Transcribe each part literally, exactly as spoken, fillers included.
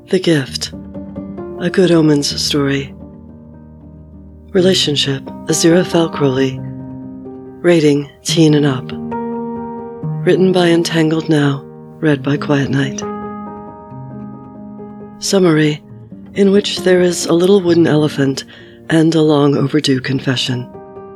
The Gift. A Good Omens story. Relationship, Aziraphale Crowley. Rating, teen and up. Written by Entangled Now, read by Quiet Night. Summary, in which there is a little wooden elephant and a long overdue confession.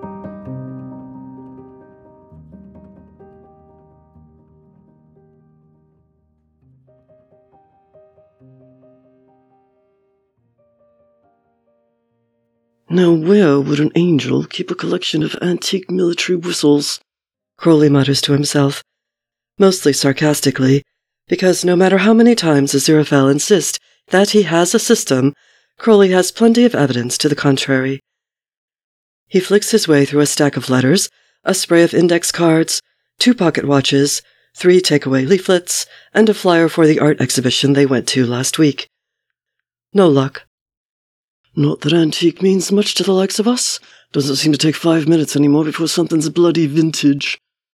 Now where would an angel keep a collection of antique military whistles? Crowley mutters to himself, mostly sarcastically, because no matter how many times Aziraphale insists that he has a system, Crowley has plenty of evidence to the contrary. He flicks his way through a stack of letters, a spray of index cards, two pocket watches, three takeaway leaflets, and a flyer for the art exhibition they went to last week. No luck. Not that antique means much to the likes of us. Doesn't seem to take five minutes anymore before something's bloody vintage.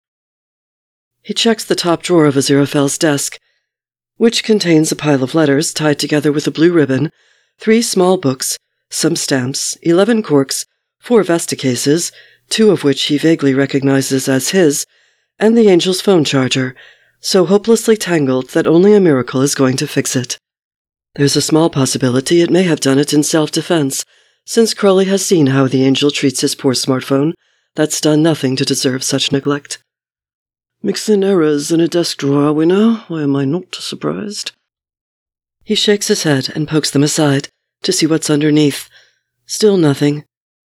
He checks the top drawer of Aziraphale's desk, which contains a pile of letters tied together with a blue ribbon, three small books, some stamps, eleven corks, four Vesta cases, two of which he vaguely recognizes as his, and the angel's phone charger, so hopelessly tangled that only a miracle is going to fix it. There's a small possibility it may have done it in self-defense, since Crowley has seen how the angel treats his poor smartphone that's done nothing to deserve such neglect. Mixing errors in a desk drawer, are we now? Why am I not surprised? He shakes his head and pokes them aside to see what's underneath. Still nothing.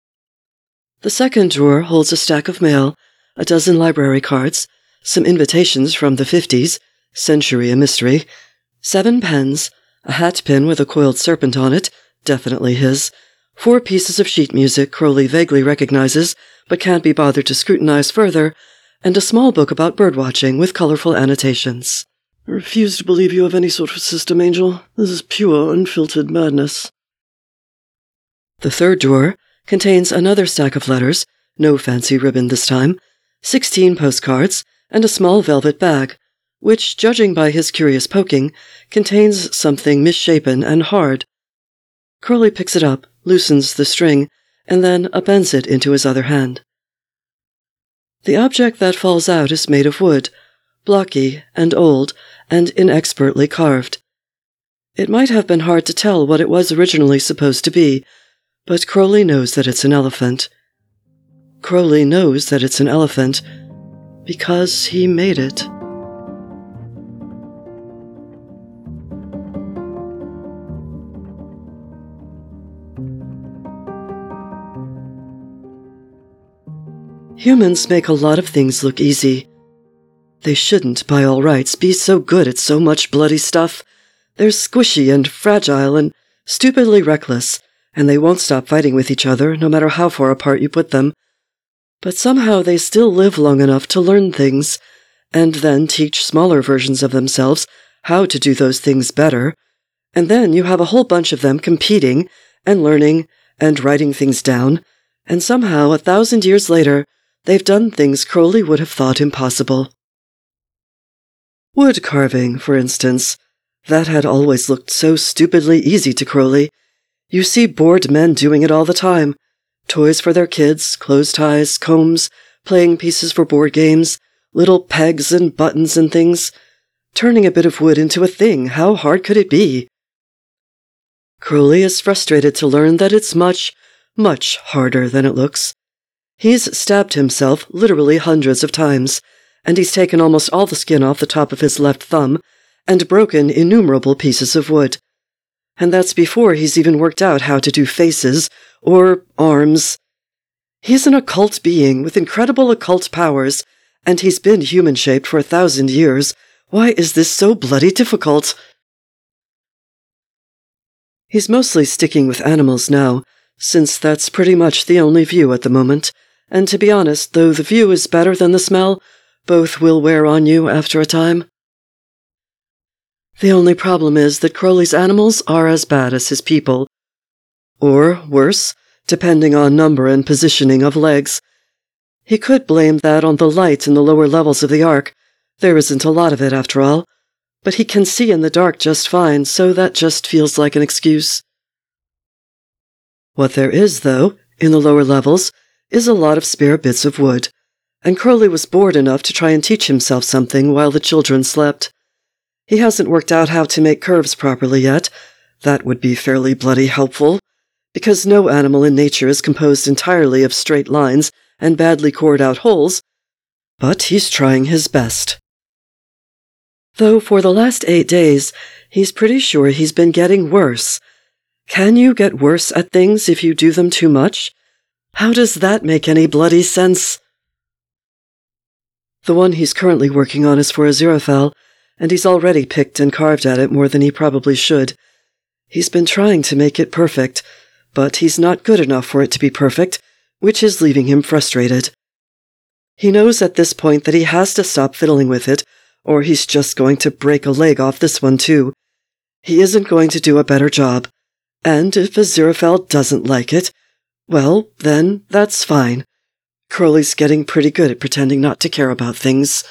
The second drawer holds a stack of mail, a dozen library cards, some invitations from the fifties, century a mystery, seven pens, a hat pin with a coiled serpent on it, definitely his, four pieces of sheet music Crowley vaguely recognizes but can't be bothered to scrutinize further, and a small book about birdwatching with colorful annotations. I refuse to believe you have any sort of system, Angel. This is pure, unfiltered madness. The third drawer contains another stack of letters, no fancy ribbon this time, sixteen postcards, and a small velvet bag, which, judging by his curious poking, contains something misshapen and hard. Crowley picks it up, loosens the string, and then upends it into his other hand. The object that falls out is made of wood, blocky and old and inexpertly carved. It might have been hard to tell what it was originally supposed to be, but Crowley knows that it's an elephant. Crowley knows that it's an elephant because he made it. Humans make a lot of things look easy. They shouldn't, by all rights, be so good at so much bloody stuff. They're squishy and fragile and stupidly reckless, and they won't stop fighting with each other, no matter how far apart you put them. But somehow they still live long enough to learn things, and then teach smaller versions of themselves how to do those things better, and then you have a whole bunch of them competing and learning and writing things down, and somehow, a thousand years later, they've done things Crowley would have thought impossible. Wood carving, for instance. That had always looked so stupidly easy to Crowley. You see bored men doing it all the time. Toys for their kids, clothes ties, combs, playing pieces for board games, little pegs and buttons and things. Turning a bit of wood into a thing, how hard could it be? Crowley is frustrated to learn that it's much, much harder than it looks. He's stabbed himself literally hundreds of times, and he's taken almost all the skin off the top of his left thumb and broken innumerable pieces of wood. And that's before he's even worked out how to do faces or arms. He's an occult being with incredible occult powers, and he's been human-shaped for a thousand years. Why is this so bloody difficult? He's mostly sticking with animals now, since that's pretty much the only view at the moment. And to be honest, though the view is better than the smell, both will wear on you after a time. The only problem is that Crowley's animals are as bad as his people. Or worse, depending on number and positioning of legs. He could blame that on the light in the lower levels of the ark. There isn't a lot of it, after all. but he can see in the dark just fine, so that just feels like an excuse. What there is, though, in the lower levels, is a lot of spare bits of wood, and Crowley was bored enough to try and teach himself something while the children slept. He hasn't worked out how to make curves properly yet. That would be fairly bloody helpful, because no animal in nature is composed entirely of straight lines and badly cored out holes, but he's trying his best. Though for the last eight days, he's pretty sure he's been getting worse. Can you get worse at things if you do them too much? How does that make any bloody sense? The one he's currently working on is for Aziraphale, and he's already picked and carved at it more than he probably should. He's been trying to make it perfect, but he's not good enough for it to be perfect, which is leaving him frustrated. He knows at this point that he has to stop fiddling with it, or he's just going to break a leg off this one too. He isn't going to do a better job, and if Aziraphale doesn't like it, well, then that's fine. Crowley's getting pretty good at pretending not to care about things.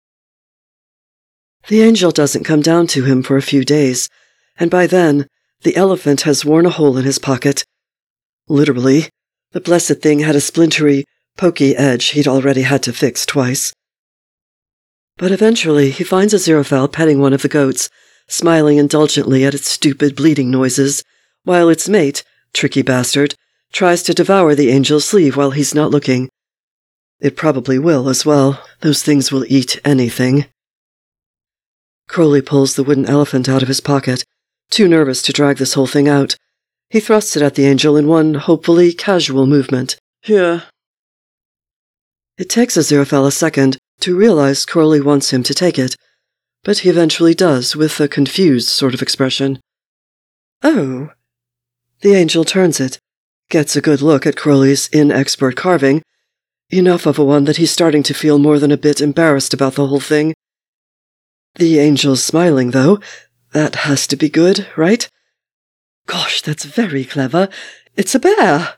The angel doesn't come down to him for a few days, and by then, the elephant has worn a hole in his pocket. Literally, the blessed thing had a splintery, pokey edge he'd already had to fix twice. But eventually, he finds Aziraphale petting one of the goats, smiling indulgently at its stupid bleating noises, while its mate, tricky bastard, tries to devour the angel's sleeve while he's not looking. It probably will as well. Those things will eat anything. Crowley pulls the wooden elephant out of his pocket, too nervous to drag this whole thing out. He thrusts it at the angel in one, hopefully, casual movement. Here. It takes Aziraphale a second to realize Crowley wants him to take it, but he eventually does, with a confused sort of expression. Oh. The angel turns it, gets a good look at Crowley's inexpert carving, enough of a one that he's starting to feel more than a bit embarrassed about the whole thing. The angel's smiling, though. That has to be good, right? Gosh, that's very clever. It's a bear!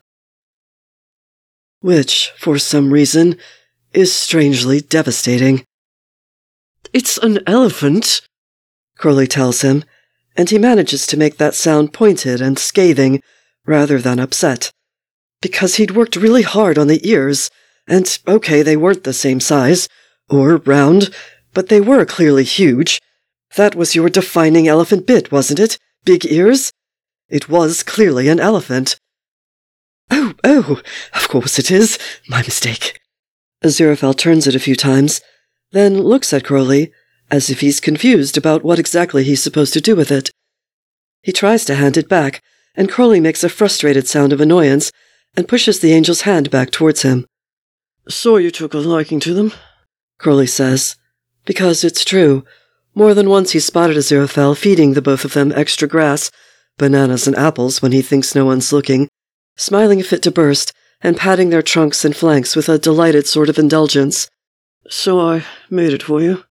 Which, for some reason, is strangely devastating. It's an elephant, Crowley tells him, and he manages to make that sound pointed and scathing, rather than upset. Because he'd worked really hard on the ears, and okay, they weren't the same size, or round, but they were clearly huge. That was your defining elephant bit, wasn't it? Big ears? It was clearly an elephant. Oh, oh, of course it is. My mistake. Aziraphale turns it a few times, then looks at Crowley, as if he's confused about what exactly he's supposed to do with it. He tries to hand it back, and Crowley makes a frustrated sound of annoyance and pushes the angel's hand back towards him. So you took a liking to them, Crowley says, because it's true. More than once he's spotted Aziraphale feeding the both of them extra grass, bananas and apples when he thinks no one's looking, smiling fit to burst, and patting their trunks and flanks with a delighted sort of indulgence. So I made it for you.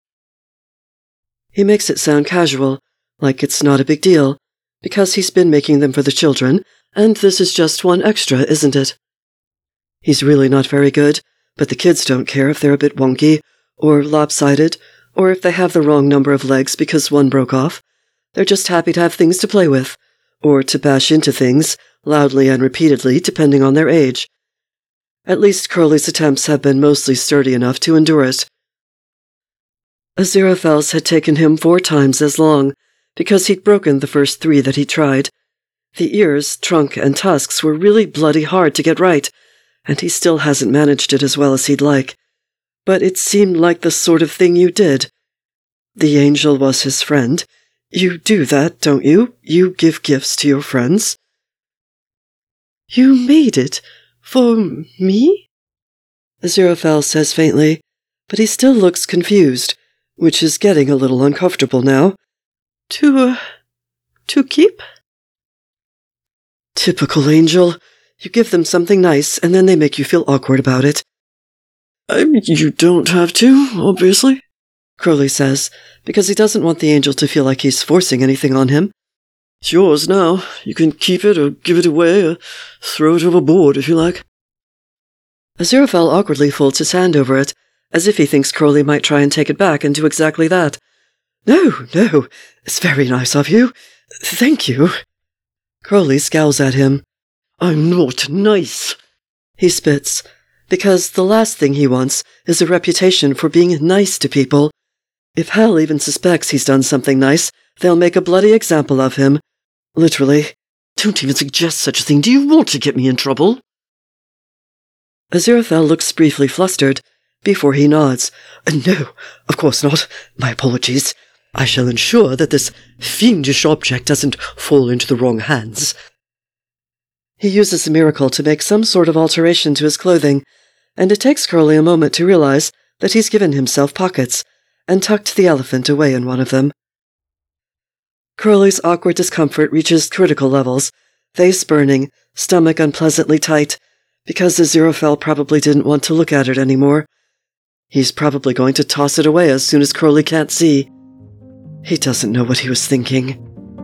He makes it sound casual, like it's not a big deal, because he's been making them for the children, and this is just one extra, isn't it? He's really not very good, but the kids don't care if they're a bit wonky, or lopsided, or if they have the wrong number of legs because one broke off. They're just happy to have things to play with, or to bash into things, loudly and repeatedly, depending on their age. At least Crowley's attempts have been mostly sturdy enough to endure it. Aziraphale's had taken him four times as long, because he'd broken the first three that he tried. The ears, trunk, and tusks were really bloody hard to get right, and he still hasn't managed it as well as he'd like. But it seemed like the sort of thing you did. The angel was his friend. You do that, don't you? You give gifts to your friends. You made it? For me? Aziraphale says faintly, but he still looks confused, which is getting a little uncomfortable now. To, uh, to keep? Typical angel. You give them something nice, and then they make you feel awkward about it. I mean, you don't have to, obviously, Crowley says, because he doesn't want the angel to feel like he's forcing anything on him. It's yours now. You can keep it or give it away or throw it overboard if you like. Aziraphale awkwardly folds his hand over it, as if he thinks Crowley might try and take it back and do exactly that. No, no, it's very nice of you. Thank you. Crowley scowls at him. I'm not nice, he spits, because the last thing he wants is a reputation for being nice to people. If Hal even suspects he's done something nice, they'll make a bloody example of him. Literally. Don't even suggest such a thing. Do you want to get me in trouble? Aziraphale looks briefly flustered, before he nods. No, of course not. My apologies. I shall ensure that this fiendish object doesn't fall into the wrong hands. He uses a miracle to make some sort of alteration to his clothing, and it takes Crowley a moment to realize that he's given himself pockets, and tucked the elephant away in one of them. Crowley's awkward discomfort reaches critical levels, face burning, stomach unpleasantly tight, because Aziraphale probably didn't want to look at it anymore. He's probably going to toss it away as soon as Crowley can't see. He doesn't know what he was thinking.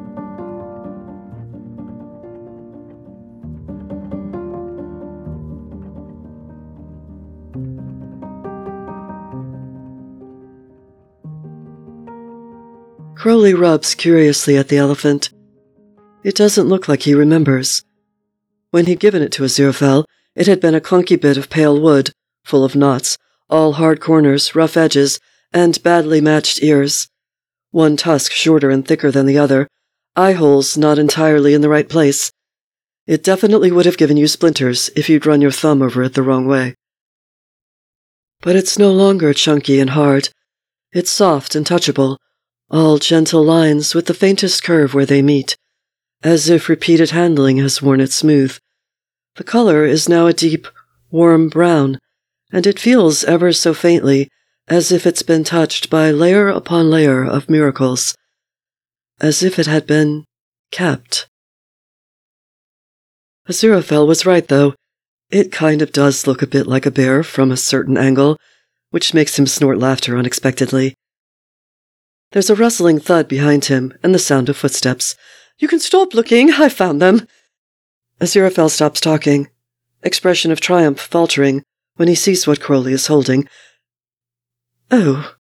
Crowley rubs curiously at the elephant. It doesn't look like he remembers. When he'd given it to Aziraphale, it had been a clunky bit of pale wood, full of knots, all hard corners, rough edges, and badly matched ears. One tusk shorter and thicker than the other, eye holes not entirely in the right place. It definitely would have given you splinters if you'd run your thumb over it the wrong way. But it's no longer chunky and hard. It's soft and touchable, all gentle lines with the faintest curve where they meet, as if repeated handling has worn it smooth. The color is now a deep, warm brown, and it feels ever so faintly as if it's been touched by layer upon layer of miracles, as if it had been kept. Aziraphale was right, though. It kind of does look a bit like a bear from a certain angle, which makes him snort laughter unexpectedly. There's a rustling thud behind him and the sound of footsteps. You can stop looking, I found them. Aziraphale stops talking, expression of triumph faltering when he sees what Crowley is holding. Oh.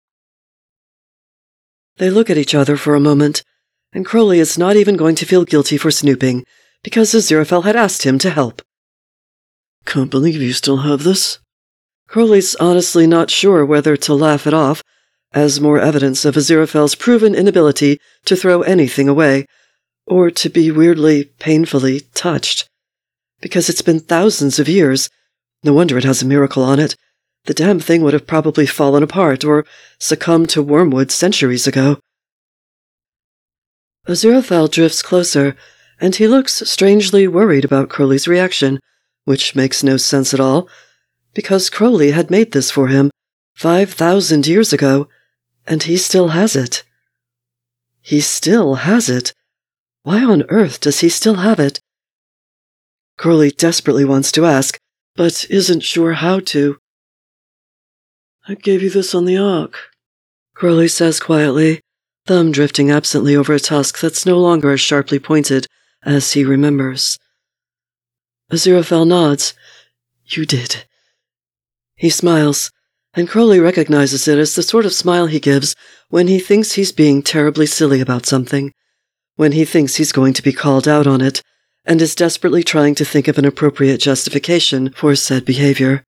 They look at each other for a moment, and Crowley is not even going to feel guilty for snooping, because Aziraphale had asked him to help. Can't believe you still have this. Crowley's honestly not sure whether to laugh it off, as more evidence of Aziraphale's proven inability to throw anything away, or to be weirdly, painfully touched. Because it's been thousands of years. No wonder it has a miracle on it. The damn thing would have probably fallen apart or succumbed to wormwood centuries ago. Aziraphale drifts closer, and he looks strangely worried about Crowley's reaction, which makes no sense at all, because Crowley had made this for him five thousand years ago, and he still has it. He still has it. Why on earth does he still have it? Crowley desperately wants to ask, but isn't sure how to. I gave you this on the Ark, Crowley says quietly, thumb drifting absently over a tusk that's no longer as sharply pointed as he remembers. Aziraphale nods. You did. He smiles, and Crowley recognizes it as the sort of smile he gives when he thinks he's being terribly silly about something, when he thinks he's going to be called out on it, and is desperately trying to think of an appropriate justification for said behavior.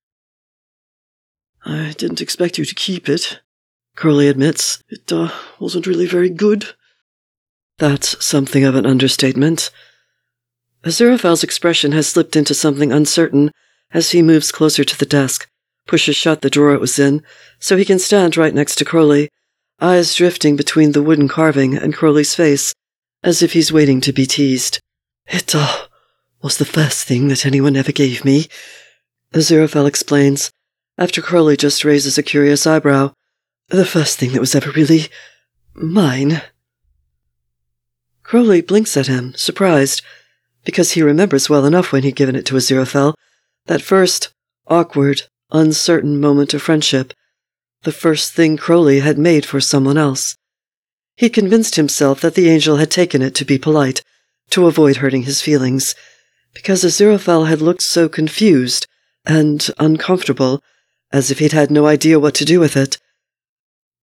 I didn't expect you to keep it, Crowley admits. It, uh, wasn't really very good. That's something of an understatement. Aziraphale's expression has slipped into something uncertain as he moves closer to the desk, pushes shut the drawer it was in, so he can stand right next to Crowley, eyes drifting between the wooden carving and Crowley's face, as if he's waiting to be teased. It, uh, was the first thing that anyone ever gave me, Aziraphale explains, after Crowley just raises a curious eyebrow. The first thing that was ever really mine. Crowley blinks at him, surprised, because he remembers well enough when he'd given it to Aziraphale, that first, awkward, uncertain moment of friendship, the first thing Crowley had made for someone else. He'd convinced himself that the angel had taken it to be polite, to avoid hurting his feelings, because Aziraphale had looked so confused and uncomfortable, as if he'd had no idea what to do with it.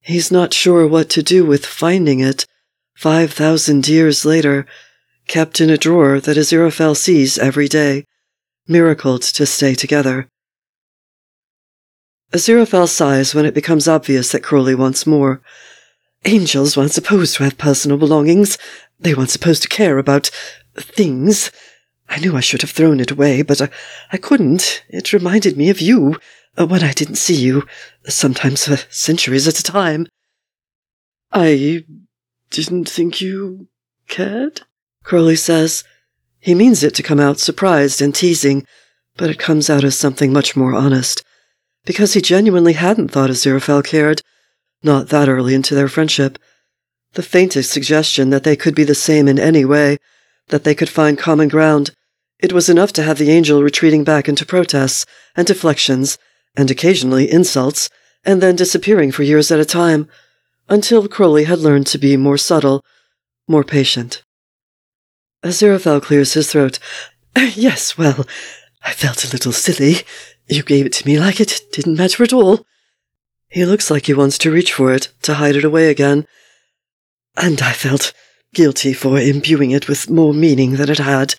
He's not sure what to do with finding it, five thousand years later, kept in a drawer that Aziraphale sees every day, miracled to stay together. Aziraphale sighs when it becomes obvious that Crowley wants more. Angels weren't supposed to have personal belongings. They weren't supposed to care about things. I knew I should have thrown it away, but I, I couldn't. It reminded me of you, uh, when I didn't see you, sometimes for centuries at a time. I didn't think you cared, Crowley says. He means it to come out surprised and teasing, but it comes out as something much more honest, because he genuinely hadn't thought Aziraphale cared, not that early into their friendship. The faintest suggestion that they could be the same in any way, that they could find common ground, it was enough to have the angel retreating back into protests and deflections, and occasionally insults, and then disappearing for years at a time, until Crowley had learned to be more subtle, more patient. Aziraphale clears his throat. Yes, well, I felt a little silly. You gave it to me like it didn't matter at all. He looks like he wants to reach for it, to hide it away again. And I felt guilty for imbuing it with more meaning than it had.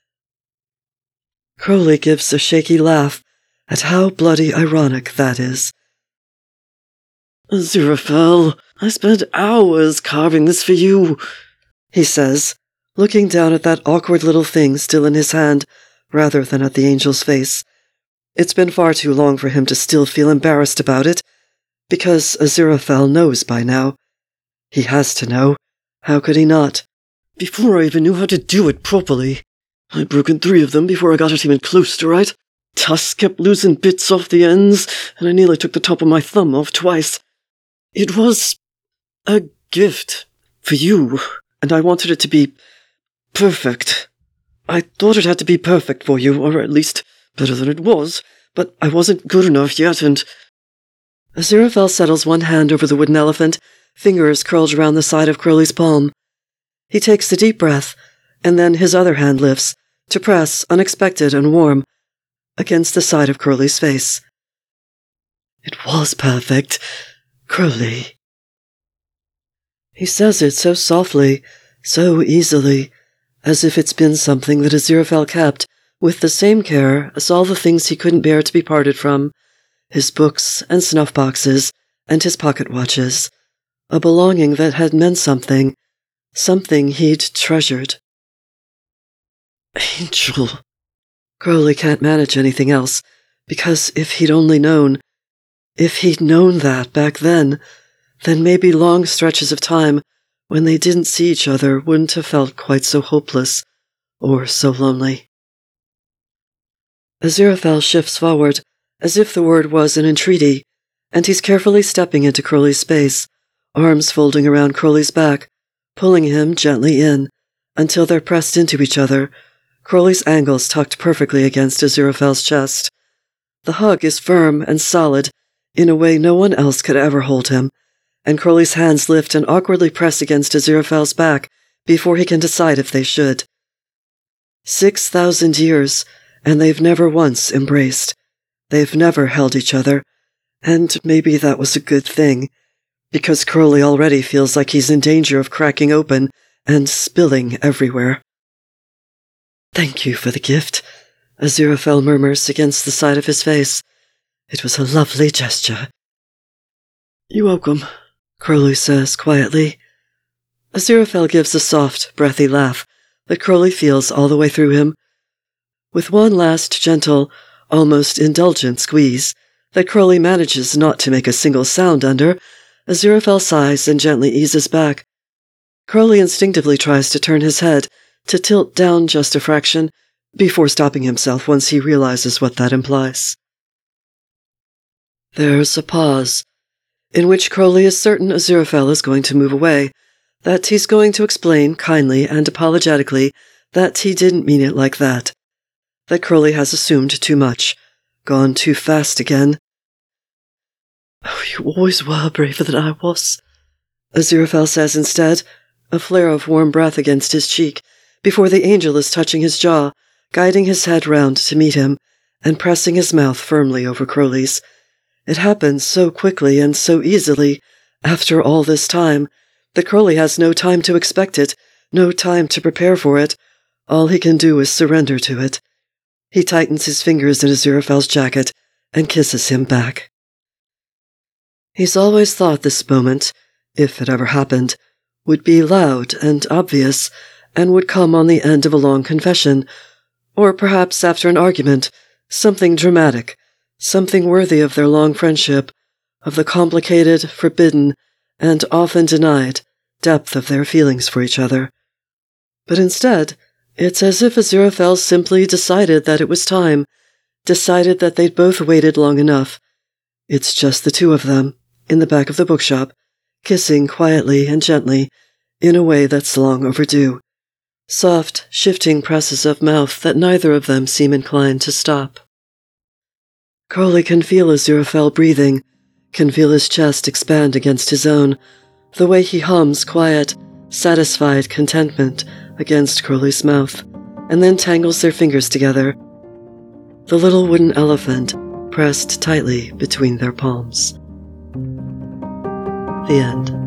Crowley gives a shaky laugh at how bloody ironic that is. Aziraphale, I spent hours carving this for you, he says, looking down at that awkward little thing still in his hand, rather than at the angel's face. It's been far too long for him to still feel embarrassed about it, because Aziraphale knows by now. He has to know. How could he not? Before I even knew how to do it properly. I'd broken three of them before I got it even close to right. Tusk kept losing bits off the ends, and I nearly took the top of my thumb off twice. It was a gift for you, and I wanted it to be perfect. I thought it had to be perfect for you, or at least better than it was, but I wasn't good enough yet, and... Aziraphale settles one hand over the wooden elephant, fingers curled around the side of Crowley's palm. He takes a deep breath, and then his other hand lifts, to press, unexpected and warm, against the side of Crowley's face. It was perfect, Crowley. He says it so softly, so easily, as if it's been something that Aziraphale kept, with the same care as all the things he couldn't bear to be parted from, his books and snuff boxes and his pocket watches, a belonging that had meant something, something he'd treasured. Angel. Crowley can't manage anything else, because if he'd only known, if he'd known that back then, then maybe long stretches of time when they didn't see each other wouldn't have felt quite so hopeless or so lonely. Aziraphale shifts forward, as if the word was an entreaty, and he's carefully stepping into Crowley's space, arms folding around Crowley's back, pulling him gently in, until they're pressed into each other, Crowley's angles tucked perfectly against Aziraphale's chest. The hug is firm and solid, in a way no one else could ever hold him, and Crowley's hands lift and awkwardly press against Aziraphale's back before he can decide if they should. Six thousand years, and they've never once embraced. They've never held each other, and maybe that was a good thing, because Crowley already feels like he's in danger of cracking open and spilling everywhere. Thank you for the gift, Aziraphale murmurs against the side of his face. It was a lovely gesture. You're welcome, Crowley says quietly. Aziraphale gives a soft, breathy laugh that Crowley feels all the way through him. With one last gentle, almost indulgent squeeze, that Crowley manages not to make a single sound under, Aziraphale sighs and gently eases back. Crowley instinctively tries to turn his head, to tilt down just a fraction, before stopping himself once he realizes what that implies. There's a pause, in which Crowley is certain Aziraphale is going to move away, that he's going to explain kindly and apologetically that he didn't mean it like that, that Crowley has assumed too much, gone too fast again. Oh, you always were braver than I was, Aziraphale says instead, a flare of warm breath against his cheek, before the angel is touching his jaw, guiding his head round to meet him, and pressing his mouth firmly over Crowley's. It happens so quickly and so easily, After all this time, that Crowley has no time to expect it, no time to prepare for it. All he can do is surrender to it. He tightens his fingers in Aziraphale's jacket and kisses him back. He's always thought this moment, if it ever happened, would be loud and obvious, and would come on the end of a long confession, or perhaps after an argument, something dramatic, something worthy of their long friendship, of the complicated, forbidden, and often denied depth of their feelings for each other. But instead, it's as if Aziraphale simply decided that it was time, decided that they'd both waited long enough. It's just the two of them, in the back of the bookshop, kissing quietly and gently, in a way that's long overdue. Soft, shifting presses of mouth that neither of them seem inclined to stop. Crowley can feel Aziraphale breathing, can feel his chest expand against his own, the way he hums quiet, satisfied contentment against Crowley's mouth, and then tangles their fingers together, the little wooden elephant pressed tightly between their palms. The end.